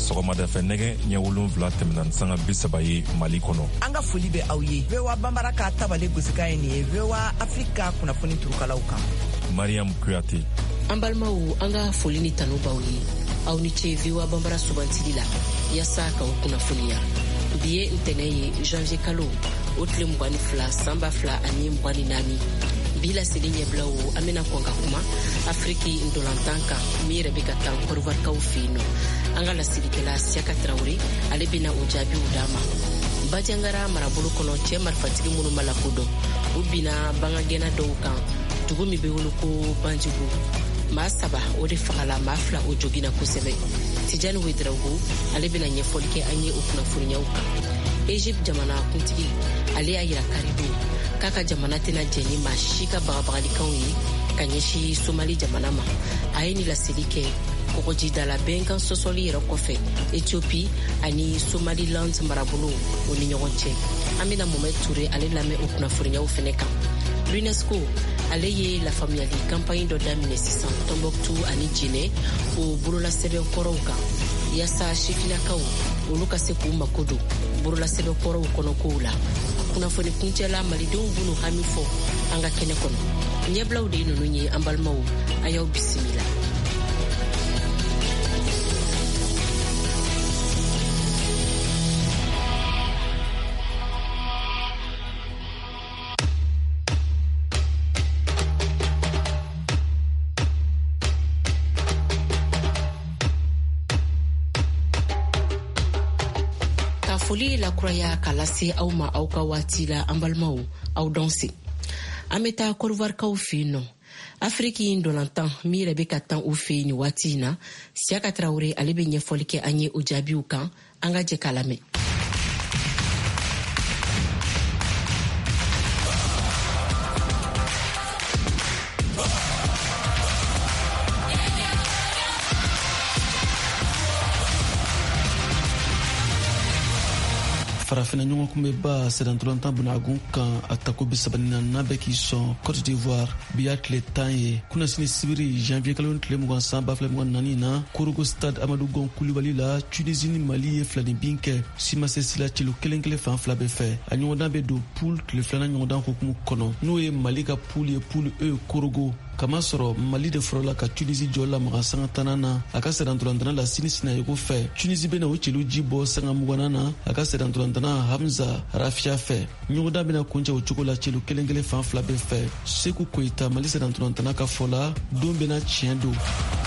sɔgɔmada fɛ nɛgɛ ɲɛ 7 tɛmɛna sanga 30 ye Mali kɔnɔ. An ka foli bɛ aw ye. VOA Bambara ka tabale gosika ye nin ye VOA Afrika kunnafoni turukalaw kan. Mariam Kuyate. An balimaw, an ka foli ni tanu b'aw ye. Aw ni ce VOA Bambara subantili la. Yasa ka kunnafoniya. Bi ye ntɛnɛ ye janvier kalo o tile 22 sanba 2024. Bi la seli ɲɛbila o an bɛna kɔn ka kuma Afriki ndolantan kan min yɛrɛ bɛ ka taa kɔriwarikaw fɛ yen nɔ. An ka lasilikɛla Siaka Traore ale bɛna o jaabiw d'a ma. Bajangara marabolo kɔnɔ cɛ marifatigi minnu ma lakodɔn u bina bangagɛnna dɔw kan dugu min bɛ wolo ko Banjugu. Maa 7 o de fagala maa 2 o jogina kosɛbɛ. Tijani Wedraogo ale bɛna ɲɛfɔli kɛ an ye o kunnafoniyaw kan. Egypte jamana kuntigi ale y'a yira karido k'a ka jamana tɛna jɛn ni maa si ka bagabagalikanw ye ka ɲɛsi Somali jamana ma. A ye ni laseli kɛ kɔgɔjida la bɛnkan sɔsɔli yɛrɛ kɔfɛ Ethiopie ani Somaliland marabolo o ni ɲɔgɔn cɛ. An bɛna Mohamed Touré ale lamɛn o kunnafoniyaw fɛnɛ kan. l'UNESCO ale ye lafaamuyali campagne dɔ daminɛ sisan Tombouctou ani Djenné o bololasɛbɛn kɔrɔw kan yasa sifinakaw olu ka se k'u mako don bololasɛbɛn kɔrɔw kɔnɔkow la. Kunnafoni kuncɛla malidenw b'u hami fɔ an ka kɛnɛ kɔnɔ. Ɲɛbilaw de ninnu ye an balimaw a y'aw bisimila. Foli la kuraya k'a lase aw ma aw ka waati la an balimaw aw dɔnse. An bɛ taa kɔriwarikaw fɛ yen nɔ. Afriki ndolantan min yɛrɛ bɛ ka tan u fɛ yen ni waati in na Siaka Traore ale bɛ ɲɛfɔli kɛ an ye o jaabiw kan an ka jɛ k'a lamɛn. Farafina ɲɔgɔn kun bɛ ba sɛdɛntolantan bunagun kan a tako bi sabanina n'a bɛ k'i sɔn Côte d'Ivoire bi y'a tile 10 ye kunnasini sibiri janvier kalo tile 20 san 2024 na Korogo stade Amadou Gon Coulibaly la Tunisie ni Mali ye filani bin kɛ Simase Sila Cilo kelen fan 2 bɛɛ fɛ a ɲɔgɔndan bɛ don poule tile 2nan ɲɔgɔndan hukumu kɔnɔ n'o ye Mali ka poule ye poule E Korogo kama sɔrɔ Mali de fɔlɔla ka Tunisie jɔ la maga sanga 10 na a ka sɛdɛntolantana la sini sinayeko fɛ Tunisie bɛna o celu ji bɔ sanga 20 na a ka sɛdɛntolantana Hamza Rafia fɛ ɲɔgɔndan bɛna kuncɛ o cogo la celu kelen fan 2 bɛɛ fɛ Seku Koita Mali sɛdɛntolantana ka fɔla don bɛna tiɲɛ don.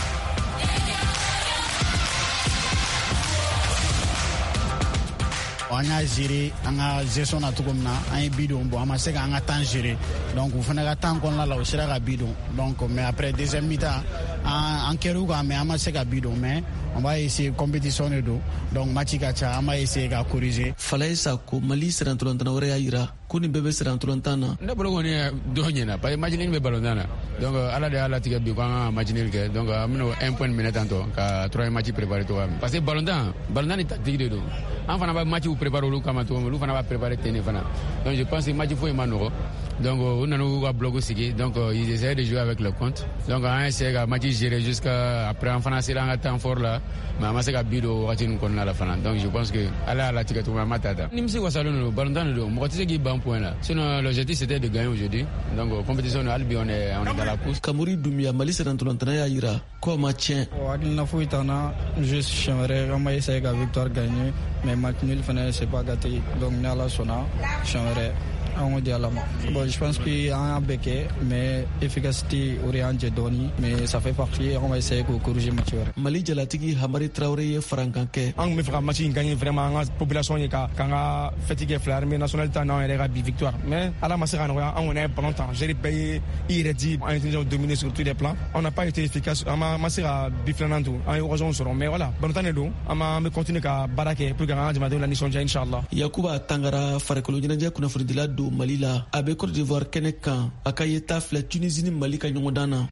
An y'a gérer an ka gestion na cogo min na an ye bidon bon an ma se ka an ka temps gérer donc o fana ka temps kɔnɔna la o sera ka bidon donc mais après deuxième mi-temps an kɛr'u kan mais an ma se ka bidon mais on va essayer compétition de do donc match ka ca an b'a essayer ka corriger. Falaye Sako Mali sɛdɛntolantana wɛrɛ y'a yira ko nin bɛɛ bɛ sɛdɛntolantan na. Ne bolo kɔni dɔ ɲɛna parce que match nin bɛ ballontan na donc ala de y'a latigɛ bi ko an ka match nin kɛ donc an bɛna 1 point minɛ tantɔ ka 3 match préparer cogoya min parce que ballontan ni tactique de don an fana bɛ match préparer olu kama cogo min olu fana b'a préparer ten de fana donc je pense que match foyi ma nɔgɔ donc u nana u ka bloc sigi donc ils essaient de jouer avec le compte donc an essaie ka match gérer jusqu'à après an fana sera an ka temps fort la mais an ma se ka bi don wagati nin kɔnɔna la fana donc je pense que ala y'a latigɛ cogo min an ma ta ta ni bɛ se wasalen don ballontan de don mɔgɔ tɛ se k'i ban point là sinon l'objectif c'était de gagner aujourd'hui donc compétition de hali on est dans la course. Kamori Doumbia Mali sɛdɛntolantana y'a yira ko a ma tiɲɛ. hakilina foyi t'an na juste siɲɛ wɛrɛ an b'a essayer ka victoire gagner mais match nul fana c'est pas gâté donc ni ala sɔnna siɲɛ wɛrɛ an k'o di ala ma. Bon je pense que an y'a bɛɛ kɛ mais efficacité o de y'an jɛ dɔɔni mais ça fait partie an va essayer k'o corriger match wɛrɛ. Mali jalatigi Hamari Traore ye farankan kɛ. An kun bɛ fɛ ka match in gagner vraiment an ka population ye k'an ka fête kɛ fila armée nationale ta n'an yɛrɛ ka bi victoire mais ala ma se ka nɔgɔya an kɔni ye ballon ta gérer bɛɛ ye i yɛrɛ di an ye Tunisiens dominer sur tous les plans on n'a pas été efficace an ma se ka bi filanan to an ye occasion sɔrɔ mais voilà ballon tan de don an bɛ continuer ka baara kɛ pour que an ka jamanadenw la nisɔndiya inchallah. Yakuba Tangara farikolo ɲɛnajɛ kunnafonidila don Mali la a bɛ Côte d'Ivoire kɛnɛ kan a ka yeta filɛ Tunisie ni Mali ka ɲɔgɔndan na.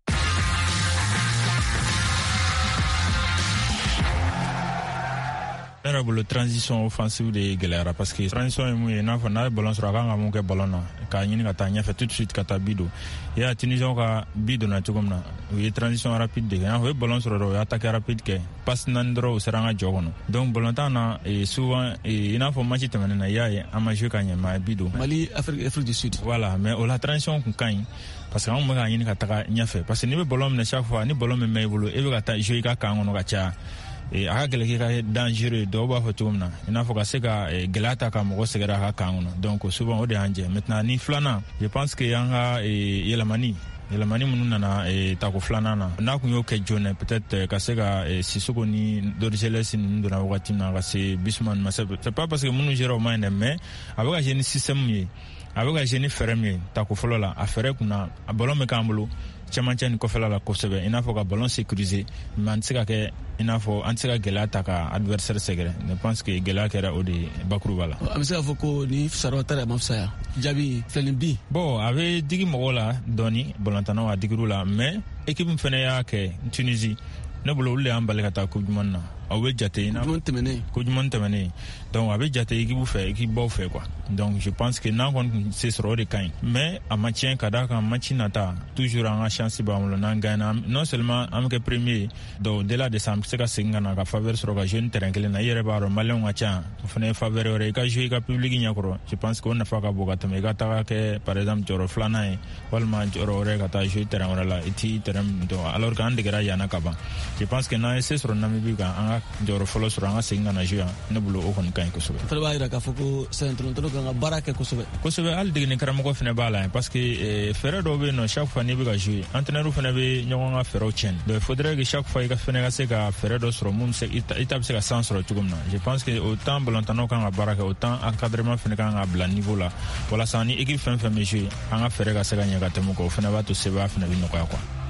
Le transition offensive de Gelera parce que transition est mouillée, n'a pas ballon sur la gang à ballon na ka nyini kata nya fait tout de suite kata bido ya Tunisien ka bido na tukomna oui transition rapide de na ballon sur ro attaque rapide ke passe nandro seranga jogono donc ballon na et souvent il n'a pas match temene na ya ama jouer kanya ma bido Mali Afrique du Sud voilà mais la transition kan parce que on m'a nyini kata nya fait parce que ni ballon na chaque fois ni ballon me bolo e ka jouer ka kangono ka cha et a gele ka dangereux do ba fotumna ina foka seka gelata ka mo segera ka kangono donc souvent o de anje maintenant ni flana je pense que yanga yelamani mununa na tako flana na kunyo ke jone peut-être ka seka sisoko ni dorjeles ni ndona wakati na ka se bisman ma c'est pas parce que munu jero mine mais avec un système yi avec un génie fermier tako folola affaire kuna ballon me kambulu chamanchani ko fela la ko sebe ina fo ka ballon sécurisé man sika ke ina fo antika gelata ka adversaire segre je pense que gelata era odi bakru bala amisa fo ko ni sarwatara mafsaya jabi flenbi bon avait digi mogola doni bolantana wa digirula mais équipe mfene ya ke Tunisie ne bolo ulle ambale kata ko jumanna awe jate ina ko jumantemene donc avec jate équipe fait équipe bo fait quoi donc je pense que nan kon c'est sur de kain mais a match kada ka match nata toujours en chance ba mo nan gana non seulement am que premier do delà de ça c'est ka singana ka faveur sur ka jeune terrain kele na yere baro malon acha fone faveur ore ka jouer ka public nyakoro je pense qu'on a fa ka boka te mega ta que par exemple joro flana e walma joro ore ka ta jouer terrain ora la iti terrain do alors kan de gra yana ka ba je pense que na c'est sur namibi ka joro folo sur anga singana jouer ne bulo o kon kain ko so fa ba ira ka foko centre to ka baraka ko so al de ne karamo ko fene bala parce que ferre do be no chaque fois ni be ka jouer entraîneur fene be nyonga ferro chen donc il faudrait que chaque fois ka fene ka se ka ferre do sur mum se étape se ka sens sur tugumna je pense que autant bolantano kan baraka autant encadrement fene kan à bla niveau là voilà ça ni équipe fene fene jouer anga ferre ka se ka nyaka temo ko fene ba to se ba fene bi no kwa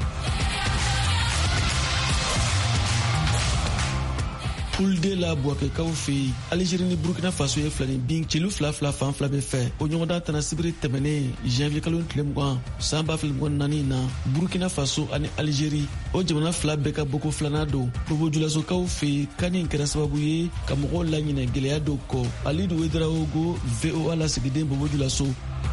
Poule de la Boake Kaufi, Algérie ni Burkina Faso et Flani Bing, Chilou Flafla, Fan Flabe fait, Onyonda Tanasibri Temene, Janvier Kalon Tlemouan, Samba Filmon Nanina, Burkina Faso and Algérie, Ojamana Flabeka Boko Flanado, Bobo Julaso Kaufi, Kanin Kerasabouye, Kamoro Lanine Gileadoko, Alidou Edraogo, VOA la Segide Bobo Julaso.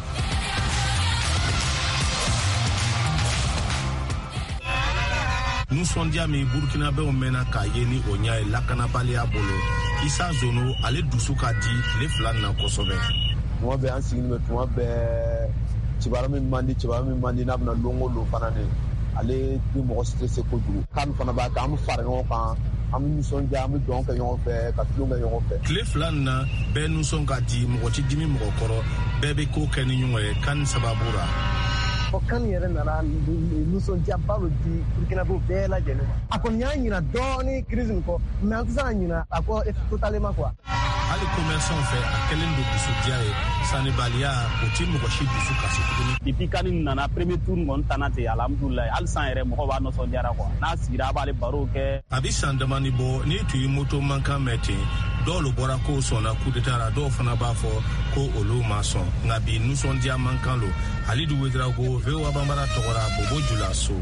Nous sommes diamants Burkina Faso mena ka yeni onya e lakana bale abolo Issa Zono ale dusuka di le flan na kosobe mo be ansigni me mo be cibarami mandi na bna longo lo fanane ale ni mo stressé ko du kan fana ba ka am far ngo kan am nous sommes diamants donc yon fait ka longa yon fait le flan na be nous sommes ka di mo ci dimi mo koro bebe ko ken nyuwe kan sababura kan yere nara nuson jabalo di Burkina Faso bela jeno akon nyanyina doni crise ko mais akuzanyina ako totalement quoi ali commerçant fait akelen do bisudiae sanibalia ko timu ko shi bisu kasi depuis kanin nana premier tour mon tanate alhamdulillah al san yere mo ba no so diara quoi na sira bale baro ke abisan demani bo ni tu moto manka meti dolo bora ko sona coup d'état do fana ba fo ko olo mason ngabi nous son dia mankalo ali du wedrago veo abambara tokora bobo julaso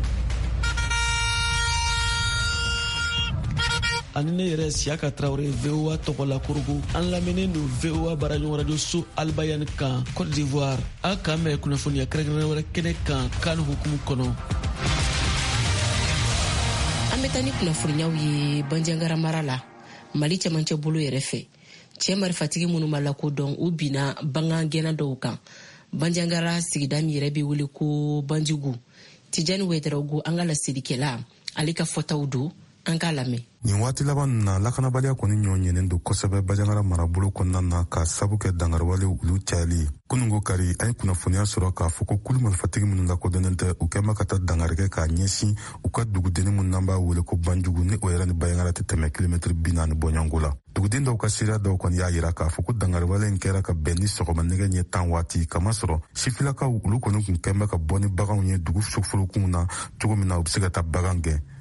anine yɛrɛ Siaka Traoré VOA tɔgɔla kurugu an lamɛnnen don VOA baraɲɔgɔn radio so Albayan kan Côte d'Ivoire a kan mɛn kunnafoniya kɛrɛnkɛrɛnnen wɛrɛ kɛnɛ kan kan hukumu kɔnɔ. An bɛ taa ni kunnafoniyaw ye Bandiagara mara la Mali cɛmancɛ bolo yɛrɛ fɛ cɛ marifatigi minnu ma lakodɔn u binna bangan gɛnna dɔw kan. Bandiagara sigida min yɛrɛ bɛ wele ko Banjugu Tijani Wederawogo an ka laselikɛla ale ka fɔtaw don an k'a lamɛn. Nin waati laban na lakanabaliya kɔni ɲɔɲɛnen don kosɛbɛ Bandiagara marabolo kɔnɔna na ka sabu kɛ dangariwale olu cayali kunungo kari an ye kunnafoniya sɔrɔ k'a fɔ ko kulu marifatigi minnu lakodɔnnen tɛ u kɛnbɛ ka taa dangarikɛ k'a ɲɛsin u ka dugudeni minnu n'an b'a wele ko Banjugu ni o yɛrɛ ni Bandiagara tɛ tɛmɛ kilomɛtiri 40 bɔɲɔngo la. Duguden dɔw ka seereya dɔw kɔni y'a yira k'a fɔ ko dangariwale in kɛra ka bɛn ni sɔgɔma nɛgɛ ɲɛ 10 waati kamasɔrɔ sifilakaw olu kɔni kun kɛnbɛ ka bɔ ni baganw ye dugu soforokun na cogo min na u bɛ se ka taa bagan gɛn.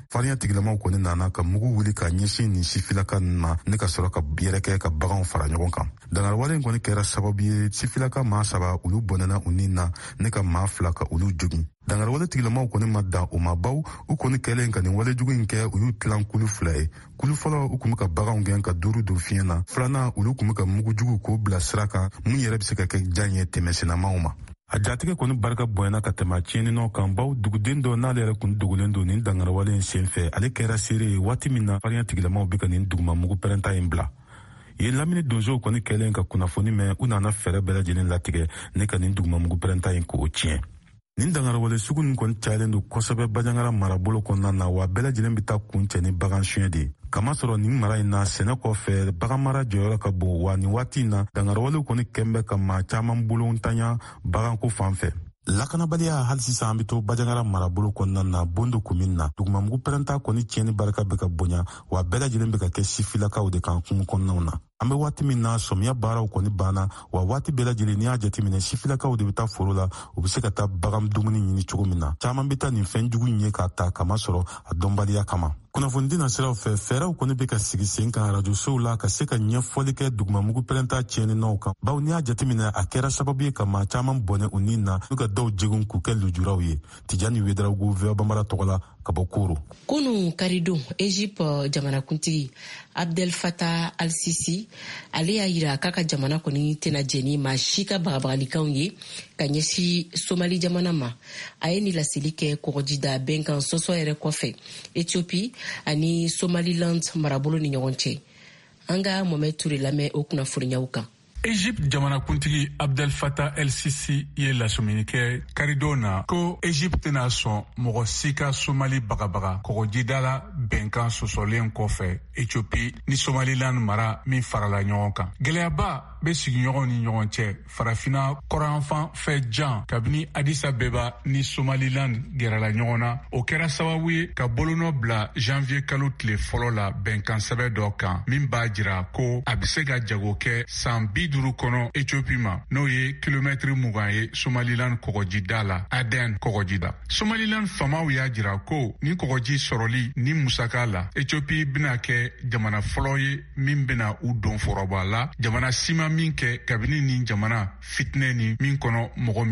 farinya tigilamaw kɔni nana ka mugu wuli ka ɲɛsin nin sifilaka ma ne ka sɔrɔ ka yɛrɛkɛ ka baganw fara ɲɔgɔn kan. Dangarwale in kɔni kɛra sababu ye sifilaka maa 7 olu bɔnɛna u nin na ne ka maa 2 ka olu jogin. Dangarwale tigilamaw kɔni ma dan o ma baw u kɔni kɛlen ka nin wale jugu in kɛ u y'u tilan kulu 2 ye. Kulu fɔlɔ u kun bɛ ka baganw gɛn ka 5 don fiɲɛ na, filanan olu kun bɛ ka mugu jugu k'o bila sira kan mun yɛrɛ bɛ se ka kɛ jan ye tɛmɛsennamaw ma. A jatigɛ kɔni barika bonyana ka tɛmɛ tiɲɛninɔ kan baw duguden dɔ n'ale yɛrɛ kun dogolen don nin dangarwale in senfɛ ale kɛra seere ye waati min na farinya tigilamaw bɛ ka nin dugumamugu pɛrɛnta in bila. Ye lamini donsow kɔni kɛlen ka kunnafoni mɛn u nana fɛɛrɛ bɛɛ lajɛlen latigɛ ne ka nin dugumamugu pɛrɛnta in k'o tiɲɛ. Nin dangarwale sugu nin kɔni cayalen don kosɛbɛ Bajangara marabolo kɔnɔna na wa bɛɛ lajɛlen bɛ taa kun cɛ ni bagan suɲɛ de ye. Kamasɔrɔ nin mara in na sɛnɛ kɔfɛ bagan mara jɔyɔrɔ ka bon wa nin waati in na dangarwalew kɔni kɛn bɛ ka maa caman bolo ntanya baganko fan fɛ. Lakanabaliya hali sisan an bɛ to Bajangara marabolo kɔnɔna na Bondo commune na dugumamugu pɛrɛnta kɔni tiɲɛni barika bɛ ka bonya wa bɛɛ lajɛlen bɛ ka kɛ sifilakaw de kan kungo kɔnɔnaw na. An bɛ waati min na sɔmiya baaraw kɔni banna wa waati bɛɛ lajɛlen n'i y'a jateminɛ sifilakaw de bɛ taa foro la u bɛ se ka taa bagan dumuni ɲini cogo min na caman bɛ taa nin fɛn jugu in ye k'a ta kamasɔrɔ a dɔnbaliya kama. Kunnafoni na siraw fɛ fɛɛrɛw kɔni bɛ ka sigi sen kan arajosow la ka se ka ɲɛfɔli kɛ dugumamugu pɛrɛnta tiɲɛninaw kan bawo n'i y'a jateminɛ a kɛra sababu ye ka maa caman bɔnɛ u nin na n'u ka dɔw jegun k'u kɛ lujuraw ye. Tijani Wederawogo VOA Bambara tɔgɔ la ka bɔ Koro. Kunu karidon Egypte jamanakuntigi Abdel Fattah al-Sisi ale y'a yira k'a ka jamana kɔni tɛna jɛni maa si ka bagabagalikanw ye ka ɲɛsi Somali jamana ma. A ye ni laseli kɛ kɔgɔjida bɛnkan sɔsɔ yɛrɛ kɔfɛ Ethiopie ani Somaliland marabolo ni ɲɔgɔn cɛ. An ka Mohamed Touré lamɛn o kunnafoniyaw kan. Egypte jamanakuntigi Abdel Fattah el-Sisi ye lasumuni kɛ karidon na ko Egypte tɛna sɔn mɔgɔ si ka Somali bagabaga kɔgɔjida la bɛnkan sɔsɔlen kɔfɛ Ethiopie ni Somaliland mara min farala ɲɔgɔn kan. Gɛlɛyaba bɛ sigiɲɔgɔnw ni ɲɔgɔn cɛ farafina kɔrɔnfan fɛ jan kabini Addis Abeba ni Somaliland gɛrɛla ɲɔgɔn na. O kɛra sababu ye ka bolonɔ bila janvier kalo tile fɔlɔ la bɛnkan sɛbɛn dɔ kan min b'a jira ko a bɛ se ka jago kɛ san 50 kɔnɔ Ethiopie ma n'o ye kilomɛtiri 20 ye Somaliland kɔgɔjida la Aden kɔgɔjida. Somaliland famaw y'a jira ko ni kɔgɔji sɔrɔli ni musaka la Ethiopie bɛna kɛ jamana fɔlɔ ye min bɛna u don foroba la jamana sima min kɛ kabini ni jamana fitinɛ ni min kɔnɔ mɔgɔ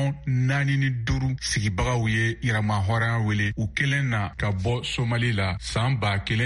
4.5 sigibagaw ye yɛrɛma hɔrɔnya wele u kelen na ka bɔ Somali la san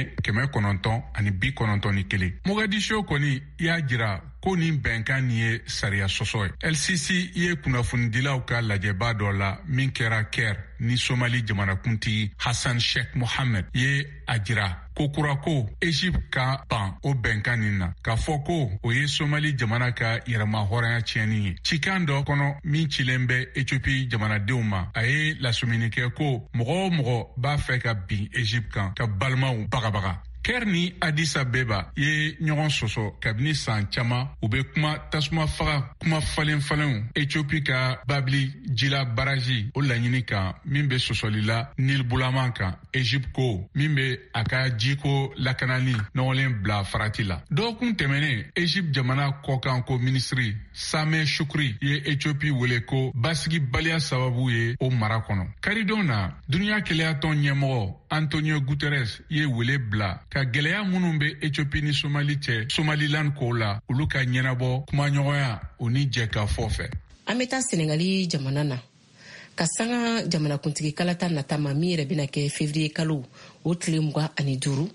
1991. Mogadiscio kɔni y'a jira ko nin bɛnkan nin ye sariya sɔsɔ ye. El-Sisi ye kunnafonidilaw ka lajɛba dɔ la min kɛra Caire ni Somali jamanakuntigi Hassan Sheikh Mohammed ye a jira ko kura ko Egypte ka ban o bɛnkan nin na k'a fɔ ko o ye Somali jamana ka yɛrɛma hɔrɔnya tiɲɛni ye. Cikan dɔ kɔnɔ min cilen bɛ Ethiopie jamanadenw ma a ye lasumuni kɛ ko mɔgɔ o mɔgɔ b'a fɛ ka bin Egypte kan ka balimaw bagabaga. Caire ni Addis Abeba ye ɲɔgɔn sɔsɔ kabini san caman u bɛ kuma tasuma faga kuma falen-falenw Ethiopie ka Babili jila baraji o laɲini kan min bɛ sɔsɔli la Nil bulaman kan Egypte ko min bɛ a ka jiko lakanali nɔgɔlen bila farati la. Dɔgɔkun tɛmɛnen Egypte jamana kɔkanko minisiri Sameh Shoukry ye Ethiopie wele ko basigibaliya sababu ye o mara kɔnɔ. Karidon na duniya keleyatɔn ɲɛmɔgɔ Antonio Guterres ye wele bila ka gɛlɛya minnu bɛ Ethiopie ni Somali cɛ Somaliland ko la olu ka ɲɛnabɔ kumaɲɔgɔnya o ni jɛkafɔ fɛ. An bɛ taa Senegali jamana na ka sanga jamanakuntigi kalata natama min yɛrɛ bɛna kɛ février kalo o tile 25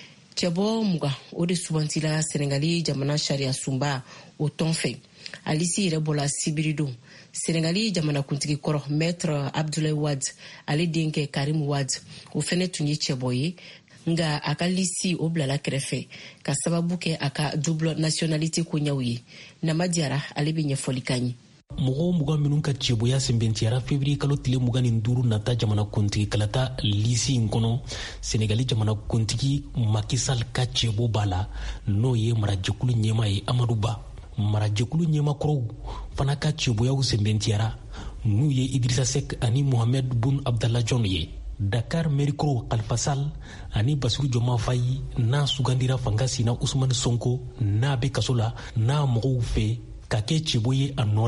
cɛbɔ 20 o de subantila Senegali jamana sariya sunba o tɔn fɛ. Alisi yɛrɛ bɔla sibiri don Senegali jamanakuntigi kɔrɔ Maître Abdoulaye Wade ale denkɛ Karim Wade o fɛnɛ tun ye cɛbɔ ye nga a ka lisi o bilala kɛrɛfɛ ka sababu kɛ a ka double nationalité ko ɲɛw ye. Namadiara ale bɛ ɲɛfɔli kan ye. Mɔgɔ 20 minnu ka cɛboya sɛnbɛntiyara février kalo tile 25 nata jamanakuntigi kalata lisi in kɔnɔ Senegali jamanakuntigi Macky Sall ka cɛbo b'a la n'o ye marajɛkulu ɲɛma ye Amadou Ba. Marajɛkulu ɲɛmakɔrɔw fana ka cɛboyaw sɛnbɛntiyara n'u ye Idrissa Seck ani Mohamed Boun Abdallah Dionne ye. Dakar Merikoro Khalifa Sall ani Bassirou Diomaye Faye n'a sugandira fanga sina Ousmane Sonko n'a bɛ kaso la n'a mɔgɔw fɛ ka kɛ cɛbo ye a nɔ la.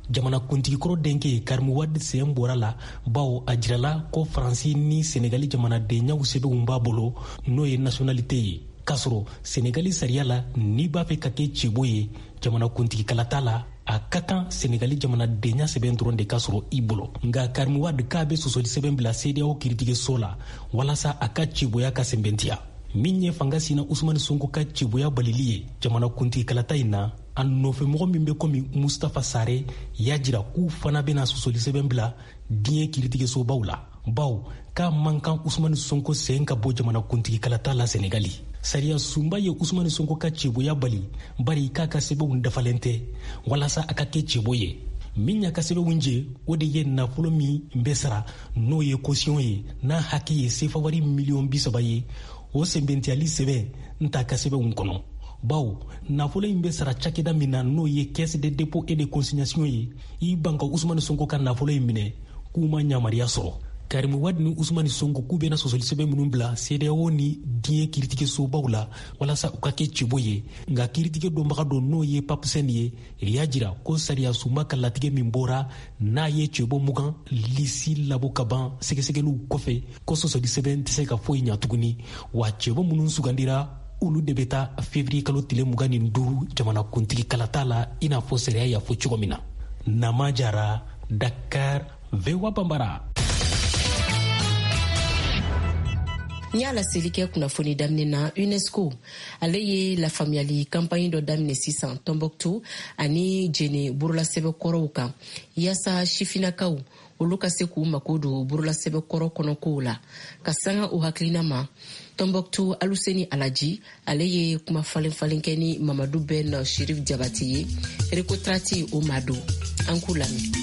jamana kuntigi kɔrɔ denkɛ Karim Wade sen bɔra la bawo a jirala ko Faransi ni Senegali jamanadenyaw sɛbɛnw b'a bolo n'o ye nationalité ye k'a sɔrɔ Senegali sariya la n'i b'a fɛ ka kɛ cɛbo ye jamana kuntigi kala t'a la a ka kan Senegali jamanadenya sɛbɛn dɔrɔn de ka sɔrɔ i bolo nka Karim Wade k'a bɛ sɔsɔli sɛbɛn bila CEDEAO kiiritigɛso la walasa a ka cɛboya ka sɛbɛntiya min ye fanga sina Usmani Sonko ka cɛboya balili ye jamana kuntigi kalata in na a nɔfɛmɔgɔ min bɛ komi Mustafa Sare y'a jira k'u fana bɛna sɔsɔli sɛbɛn bila diɲɛ kiiritigɛsobaw la bawo k'a man kan Usmani Sonko sen ka bɔ jamana kuntigi kalata la Senegali sariya sunba ye Usmani Sonko ka cɛboya bali bari k'a ka sɛbɛnw dafalen tɛ walasa a ka kɛ cɛbo ye min y'a ka sɛbɛnw je o de ye nafolo min bɛ sara n'o ye caution ye n'a hakɛ ye sefa wari miliyɔn 30 ye o sɛbɛntiyali sɛbɛn n t'a ka sɛbɛnw kɔnɔ bawo nafolo in bɛ sara cakɛda min na n'o ye caisse de dépôt et de consignation ye i ban ka Usmani Sonko ka nafolo in minɛ k'u ma yamariya sɔrɔ Karim Wade ni Usmani Sonko k'u bɛna sɔsɔli sɛbɛn minnu bila CEDEAO ni diɲɛ kiiritigɛsobaw la walasa u ka kɛ cɛbo ye nka kiiritigɛ dɔnbaga dɔ n'o ye Pape Sène ye y'a jira ko sariya sunba ka latigɛ min bɔra n'a ye cɛbo mugan lisi labɔ ka ban sɛgɛsɛgɛliw kɔfɛ ko sɔsɔli sɛbɛn tɛ se ka foyi ɲa tuguni wa cɛbo minnu sugandira olu de bɛ taa février kalo tile 25 jamana kuntigi kalata la i n'a fɔ sariya y'a fɔ cogo min na Nama Jara, Dakar, VOA Bambara. N y'a laseli kɛ kunnafoni daminɛ na UNESCO ale ye lafaamuyali campagne dɔ daminɛ sisan Tombouctou ani Djéné borolasɛbɛkɔrɔw kan yaasa sifinakaw olu ka se k'u mako don borolasɛbɛkɔrɔ kɔnɔkow la ka sanga u hakilina ma. Tombouctou Aluseni Alaji ale ye kuma falen kɛ ni Mamadou Ben Chérif Diabati ye Récotrati o Mado an k'u lamɛn.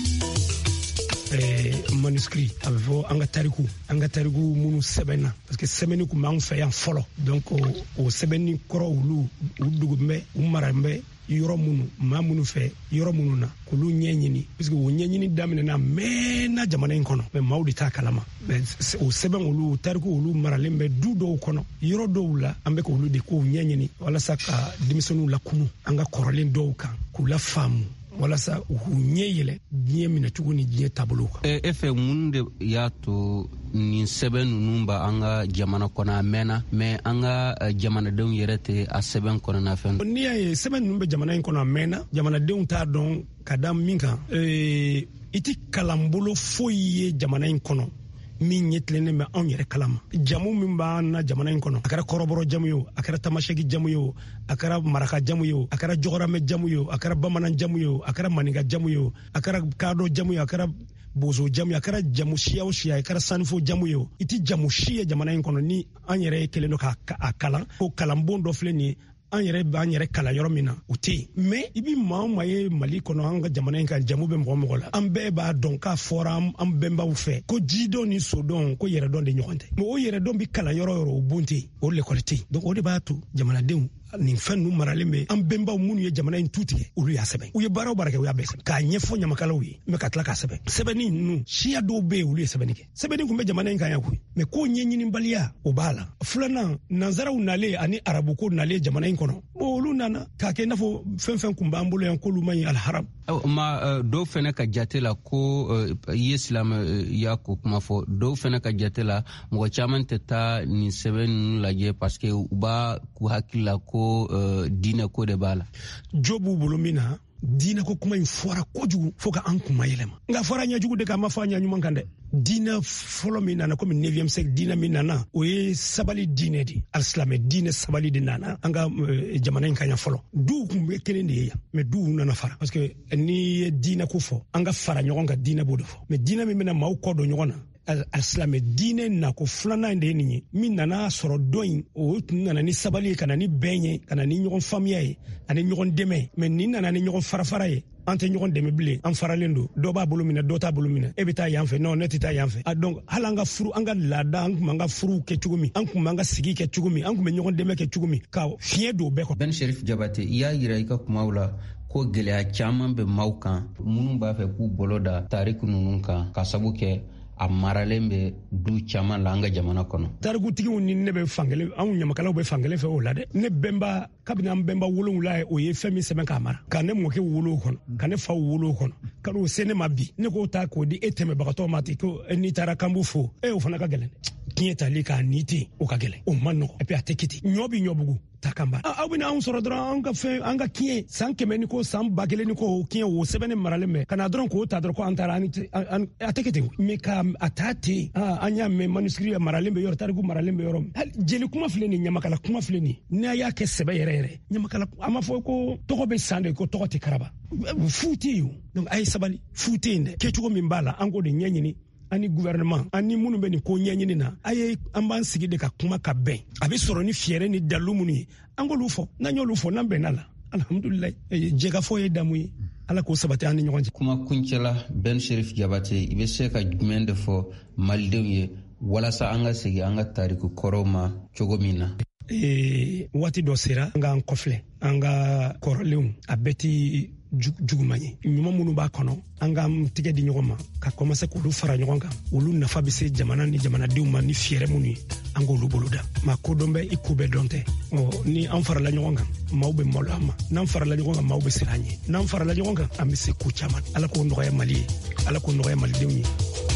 Manuscrit a bɛ fɔ an ka tariku minnu sɛbɛnna parce que sɛbɛnni kun b'an fɛ yan fɔlɔ donc o sɛbɛnni kɔrɔ olu u dogo bɛ u mara bɛ yɔrɔ minnu maa minnu fɛ yɔrɔ minnu na k'olu ɲɛɲini parce que o ɲɛɲini daminɛna mɛnna jamana in kɔnɔ mais maaw de t'a kalama mais o sɛbɛn olu tariku olu maralen bɛ du dɔw kɔnɔ yɔrɔ dɔw la an bɛ k'olu de k'o ɲɛɲini walasa ka denmisɛnninw lakunu an ka kɔrɔlen dɔw kan k'u la faamu walasa u ɲɛ yɛlɛ diɲɛ minɛ cogo ni diɲɛ taabolo kan. E fɛ mun de y'a to nin sɛbɛn ninnu ba an ka jamana kɔnɔ a mɛnna mais an ka jamanadenw yɛrɛ tɛ a sɛbɛn kɔnɔna fɛn. N'i y'a ye sɛbɛn ninnu bɛ jamana in kɔnɔ a mɛnna jamanadenw t'a dɔn ka da min kan i tɛ kalanbolo foyi ye jamana in kɔnɔ min ɲɛtilennen bɛ anw yɛrɛ kalama jamu min b'an na jamana in kɔnɔ a kɛra kɔrɔbɔrɔ jamu ye o a kɛra tamasɛki jamu ye o a kɛra maraka jamu ye o a kɛra jɔgɔramɛ jamu ye o a kɛra bamanan jamu ye o a kɛra maninka jamu ye o a kɛra kadɔ jamu ye a kɛra bozo jamu ye a kɛra jamu siya o siya a kɛra sanifo jamu ye o i ti jamu si ye jamana in kɔnɔ ni an yɛrɛ ye kelen don k'a kalan ko kalanbon dɔ filɛ nin ye an yɛrɛ b'an yɛrɛ kalan yɔrɔ min na o tɛ yen mais i bi maa o maa ye Mali kɔnɔ an ka jamana in kan jamu bɛ mɔgɔ mɔgɔ la an bɛɛ b'a dɔn k'a fɔra an bɛnbaw fɛ ko jidɔn ni sodɔn ko yɛrɛdɔn de ɲɔgɔn tɛ mais o yɛrɛdɔn bi kalan yɔrɔ yɔrɔ o bon tɛ yen o l'école tɛ yen donc o de b'a to jamanadenw nin fɛn ninnu maralen bɛ an bɛnbaw minnu ye jamana in tu tigɛ olu y'a sɛbɛn u ye baara o baara kɛ u y'a bɛɛ sɛbɛn k'a ɲɛfɔ ɲamakalaw ye mais ka tila k'a sɛbɛn sɛbɛnni ninnu siya dɔw bɛ yen olu ye sɛbɛnni kɛ sɛbɛnni kun bɛ jamana in kan yan koyi mais ko ɲɛɲinibaliya o b'a la filanan nanzaraw nalen ani arabuko nalen jamana in kɔnɔ bon olu nana k'a kɛ i n'a fɔ fɛn fɛn kun b'an bolo yan k'olu man ɲi alharam. Dɔw fɛnɛ ka jate la ko i ye silamɛya ko kuma fɔ dɔw fɛnɛ ka jate la mɔgɔ caman tɛ taa nin sɛbɛn ninnu lajɛ parce que u b'a k'u hakili la ko diinɛ ko de b'a la. Jo b'u bolo min na diinɛ ko kuma in fɔra kojugu fo ka an kuma yɛlɛma nka fɔra ɲɛjugu de kan ma fɔ a ɲɛɲuman kan dɛ. Diinɛ fɔlɔ min nana komi 9e siècle diinɛ min nana o ye sabali diinɛ de alisilamɛ diinɛ sabali de nana an ka jamana in kan yan fɔlɔ duw kun bɛ kelen de ye yan mais duw nana fara parce que n'i ye diinɛ ko fɔ an ka fara ɲɔgɔn kan diinɛ b'o de fɔ mais diinɛ min bɛna maaw kɔ don ɲɔgɔn na alisilamɛ diinɛ nako filanan de ye nin ye min nana sɔrɔ dɔ in o tun nana ni sabali ye ka na ni bɛn ye ka na ni ɲɔgɔn faamuya ye ani ɲɔgɔn dɛmɛ mais nin nana ni ɲɔgɔn farafara ye an tɛ ɲɔgɔn dɛmɛ bilen an faralen don dɔ b'a bolo minɛ dɔ t'a bolo minɛ e bɛ taa yan fɛ non ne tɛ taa yan fɛ donc hali an ka furu an ka laada an kun b'an ka furuw kɛ cogo min an kun b'an ka sigi kɛ cogo min an kun bɛ ɲɔgɔn dɛmɛ kɛ cogo min ka fiɲɛ don bɛɛ kɔnɔ. Ben Chérif Diabate i y'a yira i ka kumaw la ko gɛlɛya caman bɛ maaw kan minnu b'a fɛ k'u bolo da tariku ninnu kan ka sabu kɛ a maralen bɛ du caman la an ka jamana kɔnɔ. Tarikutigiw ni ne bɛ fankelen anw ɲamakalaw bɛ fankelen fɛ o la dɛ. Ne bɛnba kabini an bɛnba wolonwula ye o ye fɛn min sɛbɛn k'a mara ka ne mɔkɛ wolo kɔnɔ ka ne fa wolo kɔnɔ ka n'o se ne ma bi ne k'o ta k'o di e tɛmɛbagatɔ ma ten ko n'i taara kan b'u fo o fana ka gɛlɛn tiɲɛ tali k'a ni ten o ka gɛlɛn o man nɔgɔ et puis a tɛ kiti ɲɔ bi ɲɔbugu ta kan ba aw bɛna anw sɔrɔ dɔrɔn an ka fɛn an ka tiɲɛ san 100 ni ko san 1000 ni ko tiɲɛ o sɛbɛnnen maralen bɛ ka na dɔrɔn k'o ta dɔrɔn ko an taara a tɛ kiti mais ka a taa ten an y'a mɛn manuscrit maralen bɛ yɔrɔ tariku maralen bɛ yɔrɔ min jeli kuma filɛ nin ɲamakala kuma filɛ nin n'a y'a kɛ sɛbɛ yɛrɛ yɛrɛ ɲamakala a ma fɔ ko tɔgɔ bɛ san de ko tɔgɔ tɛ karaba fu tɛ yen donc a ye sabali fu tɛ yen dɛ kɛcogo min b'a la an k'o de ɲɛɲini ani gouvernement ani minnu bɛ nin ko ɲɛɲini na a ye an b'an sigi de ka kuma ka bɛn a bɛ sɔrɔ ni fiyɛrɛ ni dalu minnu ye an k'olu fɔ n'an y'olu fɔ n'an bɛnna la alhamdulilayi jɛgafɔ ye damu ye ala k'o sabati an ni ɲɔgɔn cɛ. kuma kuncɛla Ben Sherif Jabate i bɛ se ka jumɛn de fɔ malidenw ye walasa an ka segin an ka tariku kɔrɔw ma cogo min na. Waati dɔ sera an k'an kɔfilɛ an ka kɔrɔlenw a bɛɛ ti juguman ye ɲuman minnu b'a kɔnɔ an k'an tigɛ di ɲɔgɔn ma ka commencer k'olu fara ɲɔgɔn kan olu nafa bɛ se jamana ni jamanadenw ma ni fiyɛrɛ minnu ye an k'olu boloda maa kodɔn bɛ i ko bɛɛ dɔn tɛ ni an farala ɲɔgɔn kan maaw bɛ malo an ma n'an farala ɲɔgɔn kan maaw bɛ siran an ye n'an farala ɲɔgɔn kan an bɛ se ko caman ala k'o nɔgɔya mali ye ala k'o nɔgɔya malidenw ye.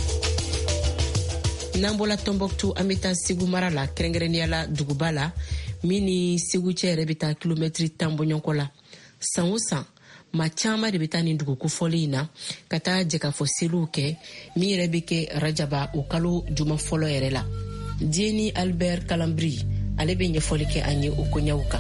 n'an bɔla Tombouctou an bɛ taa Segu mara la kɛrɛnkɛrɛnnenya la duguba la min ni Segu cɛ yɛrɛ bɛ taa kilomɛtiri 10 bɔɲɔgɔn la san o san maa caman de bɛ taa nin dugu kofɔli in na ka taa jɛkafɔ seliw kɛ min yɛrɛ bɛ kɛ rajaba o kalo juma fɔlɔ yɛrɛ la. Dieni Albert Kalambri ale bɛ ɲɛfɔli kɛ an ye o koɲɛw kan.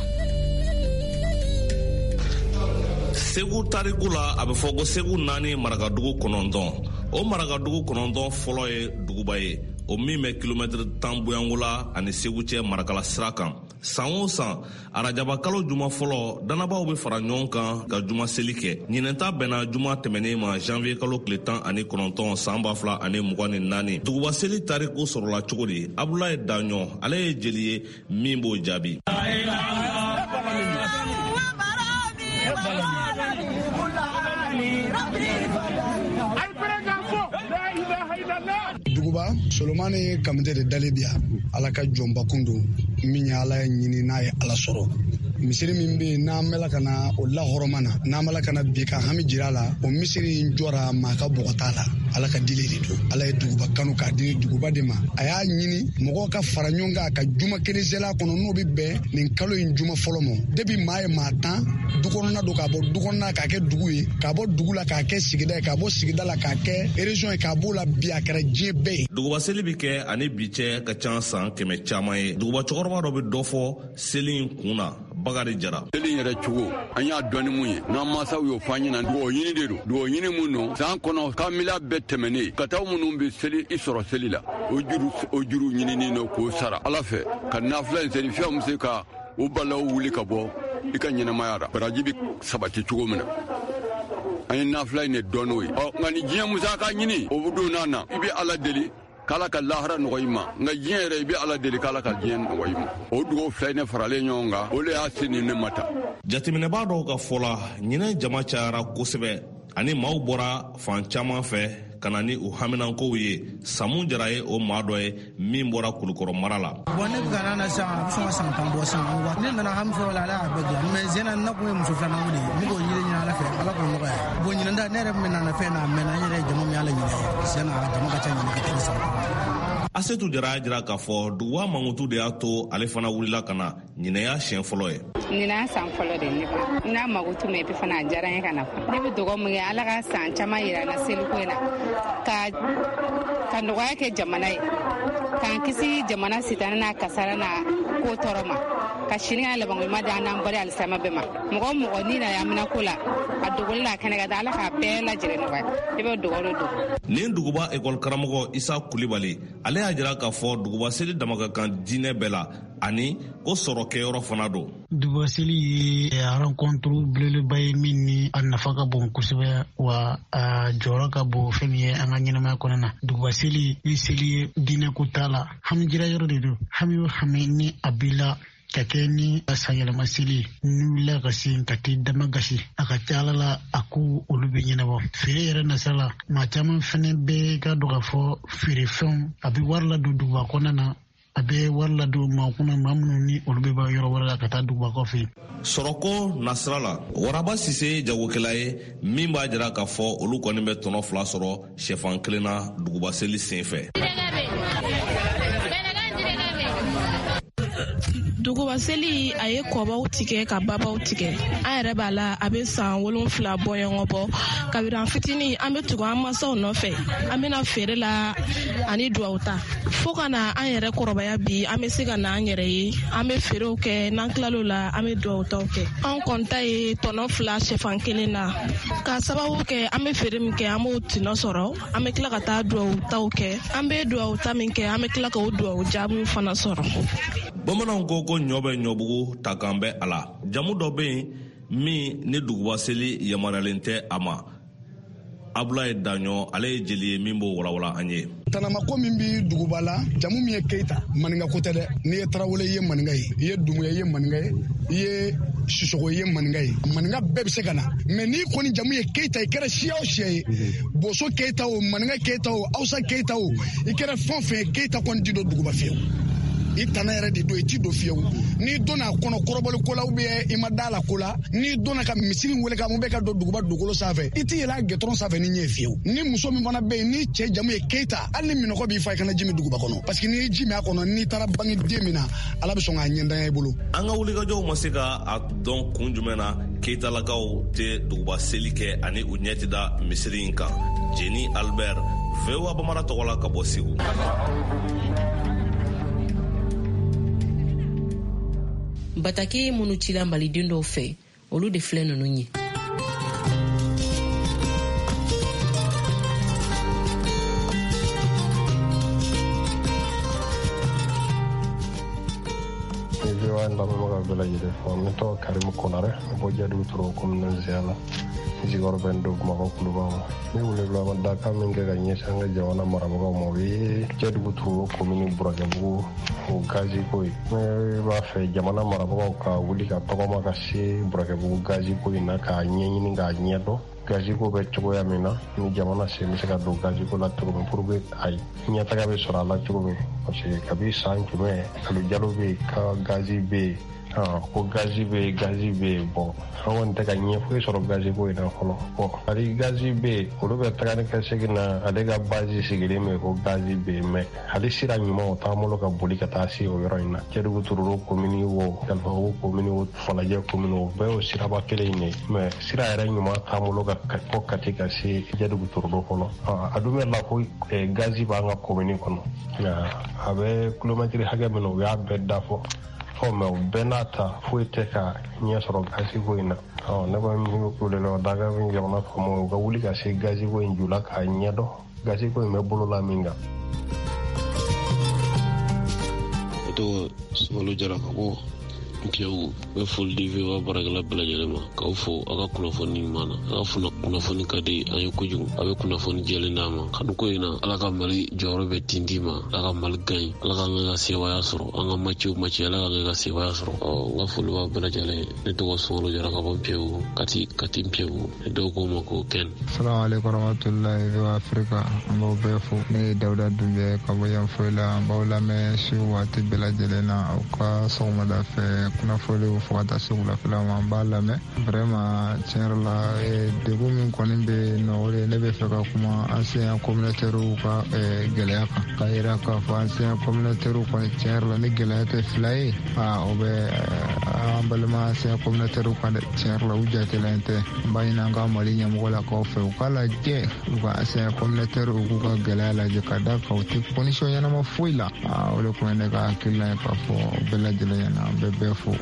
Segu tariku la a bɛ fɔ ko Segu 4 marakadugu 9 o marakadugu 9 fɔlɔ ye duguba ye o min bɛ kilomɛtiri 10 boyangola ani Segu cɛ marakala sira kan. San o san arajaba kalo juma fɔlɔ danabaw bɛ fara ɲɔgɔn kan ka juma seli kɛ ɲinɛta bɛnna juma tɛmɛnen ma janvier kalo tile 19 san 2024 duguba seli tariku sɔrɔla cogo di Abulaye Daɲɔ ale ye jeli ye min b'o jaabi. duguba Solomani kamite de dalibia ala ka jɔnba kundu min ye ala ye ɲini n'a ye ala sɔrɔ misiri min bɛ n'an mɛla ka na o lahɔrɔma na n'an mɛla ka na bi ka hami jira la o misiri in jɔra maa ka bɔgɔ t'a la ala ka dili de don ala ye duguba kanu k'a di duguba de ma a y'a ɲini mɔgɔw ka fara ɲɔgɔn kan ka juma kelen sela kɔnɔ n'o bɛ bɛn nin kalo in juma fɔlɔ ma depi maa ye maa 10 dukɔnɔna don k'a bɔ dukɔnɔna k'a kɛ dugu ye k'a bɔ dugu la k'a kɛ sigida ye k'a bɔ sigida la k'a kɛ région ye k'a b'o la bi a kɛra diɲɛ bɛɛ ye. duguba seli bɛ kɛ ani bi cɛ ka ca san 100 caman ye duguba cɛkɔrɔba dɔ bɛ dɔ fɔ seli in kun na Bakari Jara. seli yɛrɛ cogo an y'a dɔn ni mun ye n'an mansaw y'o fɔ an ɲɛna dugawu ɲini de don dugawu ɲini mun don san kɔnɔ ka mila bɛɛ tɛmɛnen ka taa minnu bɛ seli i sɔrɔ seli la o juru ɲinini don k'o sara ala fɛ ka nafila in seli fɛnw bɛ se ka o balaw wuli ka bɔ i ka ɲɛnamaya ra baraji bɛ sabati cogo min na an ye nafila in de dɔn n'o ye nka ni diɲɛ musaka ɲini o don n'a na i bɛ ala deli k'ala ka lahara nɔgɔ i ma nka diɲɛ yɛrɛ i bɛ ala deli k'ala ka diɲɛ nɔgɔ i ma o dugawu fila ne faralen ɲɔgɔn kan o de y'a se ni ne ma ta. jateminɛbaa dɔw ka fɔ la ɲinɛ jama cayara kosɛbɛ ani maaw bɔra fan caman fɛ ka na ni u haminankow ye Samu Jara ye o maa dɔ ye min bɔra Kulukɔrɔ mara la. Bon ne bɛ ka na san a bɛ sɔn ka san 10 bɔ san ne nana hami fɔlɔ la ala y'a bɛɛ diyan mais zena na kun ye muso filanan de ye ne b'o ɲini ala fɛ ala k'o nɔgɔya bon ɲinɛnda ne yɛrɛ min nana fɛn na mɛ n yɛrɛ jama min ala ɲinɛ zena jama ka ca ɲini ka tɛmɛ san. Asetu Jara y'a jira k'a fɔ duguba mankutu de y'a to ale fana wulila ka na ɲinɛya siɲɛ fɔlɔ ye. Ɲinɛya san fɔlɔ de ne fa n'a makutu mɛ fana a diyara n ye ka na fa ne bɛ dugawu min kɛ ala ka san caman yira n na seliko in na ka nɔgɔya kɛ jamana ye k'an kisi jamana sitanɛ n'a kasara n'a ko tɔɔrɔ ma ka sini ka labankoɲuman di an n'an bali alisama bɛɛ ma mɔgɔ mɔgɔ ni na yamina ko la a dogoli la kɛnɛ ka da ala k'a bɛɛ lajɛlen nɔgɔya i bɛ dogolo don. Nin duguba ekɔli karamɔgɔ Isa Kulibali ale y'a jira k'a fɔ duguba seli dama ka kan diinɛ bɛɛ la ani ko sɔrɔ kɛyɔrɔ fana don. duguba seli ye rencontre belebeleba ye min ni a nafa ka bon kosɛbɛ wa a jɔyɔrɔ ka bon fɛn min ye an ka ɲɛnamaya kɔnɔna na. duguba seli ni seli ye diinɛ ko t'a la hami jira yɔrɔ de don hami o hami ni a b'i la ka kɛ ni sanyɛlɛma seli ni wulila ka se ka t'i dama gasi a ka ca Ala la a ko olu bɛ ɲɛnabɔ feere yɛrɛ nasira la maa caman fɛnɛ bɛ ka dɔn ka fɔ feerefɛnw a bɛ wari ladon duguba kɔnɔna na a bɛ wari ladon maa kunna maa minnu ni olu bɛ bɔ yɔrɔ wɛrɛ la ka taa duguba kɔfɛ. Sɔrɔko nasira la Waraba Sise jagokɛla ye min b'a jira k'a fɔ olu kɔni bɛ tɔnɔ 2 sɔrɔ sɛfan kelen na duguba seli senfɛ. duguba seli a ye kɔbaw tigɛ ka babaw tigɛ an yɛrɛ b'a la a bɛ san 7 bɔ ɲɔgɔn bɔ kabiri an fitinin an bɛ tugu an masaw nɔfɛ an bɛna feere la ani duwawu ta fo ka na an yɛrɛ kɔrɔbaya bi an bɛ se ka na an yɛrɛ ye an bɛ feerew kɛ n'an tilal'o la an bɛ duwawu taw kɛ an kɔni ta ye tɔnɔ 2 sɛfan kelen na ka sababu kɛ an bɛ feere min kɛ an b'o tinɔ sɔrɔ an bɛ tila ka taa duwawu taw kɛ an bɛ duwawu ta min kɛ an bɛ tila k'o duwawu jaabiw fana sɔrɔ. Bamananw ko ko ɲɔ bɛ ɲɔbugu ta kan bɛ a la jamu dɔ bɛ yen min ni duguba seli yamaruyalen tɛ a ma Abulaye Daɲɔ ale ye jeli ye min b'o walawala an ye. Tanamako min bi duguba la jamu min ye Keita maninga ko tɛ dɛ n'i ye Tarawele ye maninga ye i ye Dumuya ye maninga ye i ye Sisoko ye maninga ye maninga bɛɛ bɛ se ka na mais n'i kɔni jamu ye Keita i kɛra siya o siya ye Boso Keita o maninga Keita o Hausa Keita o i kɛra fɛn o fɛn ye Keita kɔni ti don duguba fiyewu i tana yɛrɛ de don i ti don fiyewu n'i donna kɔnɔ kɔrɔbɔli ko la ou bien i ma da la ko la n'i donna ka misiri wele ka mun bɛ ka don duguba dugukolo sanfɛ i ti yɛlɛ a gɛtɔrɔn sanfɛ ni ɲɛ fiyewu ni muso min fana bɛ yen ni cɛ jamu ye Keita hali ni minɔgɔ b'i fa i kana ji min duguba kɔnɔ parce que n'i ye ji min a kɔnɔ n'i taara bange den min na Ala bɛ sɔn k'a ɲɛntanya i bolo. An ka wulikajɔw ma se ka a dɔn kun jumɛn na Keitalakaw tɛ duguba seli kɛ ani u ɲɛ tɛ da misiri in kan Jeni Albert VOA Bamara tɔgɔ la ka bɔ Segu. Batake minnu cila maliden dɔw fɛ olu de filɛ ninnu ye. VOA lamɛnbaga bɛɛ lajɛlen fɔ ne tɔgɔ Karimu Konare bɔ Jadu Toro commune Zeala sigiyɔrɔ bɛn do Bamakɔ Kuluba ma ne welewelema dakan min kɛ ka ɲɛsin an ka jamana marabagaw ma o ye Jɛdugu Toro commune Burakebugu o gazi ko ye ne b'a fɛ jamana marabagaw ka wuli ka tɔgɔma ka se Burakebugu gazi ko in na k'a ɲɛɲini k'a ɲɛdɔn gazi ko bɛ cogoya min na ni jamana sen bɛ se ka don gazi ko la cogo min pour que ayi ɲɛtaga bɛ sɔrɔ a la cogo min parce que kabi san jumɛn Alojalo bɛ yen ka gazi bɛ yen ko gazi bɛ yen bɔn an kɔni tɛ ka ɲɛ foyi sɔrɔ gazi ko in na fɔlɔ bɔn hali gazi bɛ yen olu bɛ taga ni ka segin na ale ka bazi sigilen bɛ ko gazi bɛ yen mɛ hali sira ɲuman o t'an bolo ka boli ka taa se o yɔrɔ in na Jɛdugu Tururo komini o Kalifabugu komini o Falajɛ komini o bɛɛ y'o siraba kelen in ye mɛ sira yɛrɛ ɲuman t'an bolo ka fɔ Kati ka se Jɛdugu Tururo kɔnɔ a dun bɛ la ko gazi b'an ka komini kɔnɔ a bɛ kilomɛtiri hakɛ min na o y'a bɛɛ dafɔ mɛ o bɛɛ n'a ta foyi tɛ ka ɲɛ sɔrɔ gazi ko in na ne kɔni min bɛ kule la daga min jamana faamaw u ka wuli ka se gazi ko in ju la k'a ɲɛdɔn gazi ko in bɛ bolola min kan. o tɔgɔ Sumalo Jara ka bɔ Nkiyawu bɛ foli di VOA baarakɛla bɛɛ lajɛlen ma k'aw fo a ka kunnafoni ɲuman na a ka kunnafoni ka di an ye kojugu a bɛ kunnafoni jɛlen d'a ma kanu ko in na Ala ka Mali jɔyɔrɔ bɛ tinti ma Ala ka Mali gaɲi Ala ka an ka sebaaya sɔrɔ an ka maci Ala ka an ka sebaaya sɔrɔ n ka foli b'a bɛɛ lajɛlen ne tɔgɔ Sumalo Jara ka bɔ Nkiyawu Kati Nkiyawu ne dɔw ko ma ko Ken. Salamu alaikum warahmatullahi VOA Afrika an b'aw bɛɛ fo ne ye Dawuda Dunbiya ka bɔ Yanfoyi la an b'aw lamɛn su waati bɛɛ lajɛlen na aw ka sɔgɔmada fɛ kunnafoniw fo ka taa se wulafɛla ma an b'a lamɛn vraiment tiɲɛ yɛrɛ la degun min kɔni bɛ yen nɔ o de ne bɛ fɛ ka kuma ancien communautaires ka gɛlɛya kan k'a jira k'a fɔ ancien communautaires kɔni tiɲɛ yɛrɛ la ni gɛlɛya tɛ fila ye o bɛ an balima ancien communautaires kan dɛ tiɲɛ yɛrɛ la u jatelen tɛ n b'a ɲini an ka Mali ɲɛmɔgɔ la k'aw fɛ u k'a lajɛ u ka ancien communautaires u k'u ka gɛlɛya lajɛ ka da kan u tɛ condition ɲɛnama foyi la o de tun ye ne ka hakilina ye k'a fɔ bɛɛ lajɛlen ɲɛna an bɛ bɛɛ fo.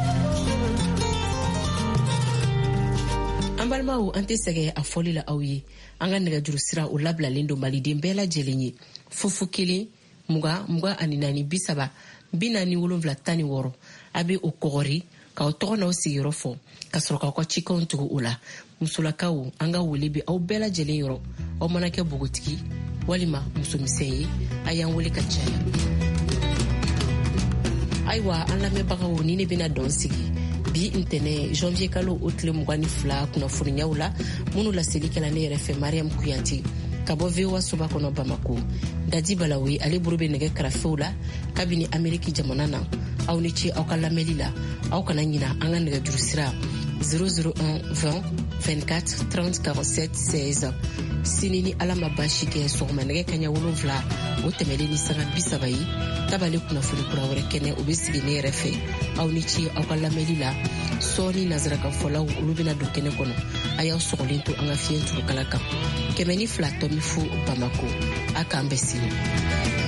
An balimaw an tɛ sɛgɛ a fɔli la aw ye an ka nɛgɛjuru sira o labilalen don maliden bɛɛ lajɛlen ye 01 20 24 30 47 16 a bɛ o kɔgɔri k'aw tɔgɔ n'aw sigiyɔrɔ fɔ ka sɔrɔ k'aw ka cikanw tugu o la musolakaw an ka wele bɛ aw bɛɛ lajɛlen yɔrɔ aw mana kɛ bogotigi walima musomisɛn ye a y'an wele ka caya. Ayiwa an lamɛnbagaw ni ne bɛna dɔn sigi bi ntɛnɛ janvier kalo o tile 22 kunnafoniyaw la minnu laselikɛla ne yɛrɛ fɛ Mariam Kuyate ka bɔ VOA soba kɔnɔ Bamako. Dadi Balawi ale buru bɛ nɛgɛ karafew la kabini Ameriki jamana na. Aw ni ce aw ka lamɛnli la. Aw kana ɲina an ka nɛgɛjuru sira 001 20 24 30 47 16. Sini ni ala ma baasi kɛ sɔgɔma nɛgɛ kaɲa 7 o tɛmɛlen ni sanga 30 ye tabale kunnafoni kura wɛrɛ kɛnɛ o bɛ sigi ne yɛrɛ fɛ. Aw ni ce aw ka lamɛnli la. Sɔɔni nazaraka fɔlaw olu bɛna don kɛnɛ kɔnɔ. A y'aw sɔgɔlen to an ka fiɲɛ turukala kan. 102.0 Bamako. A k'an bɛɛ sini.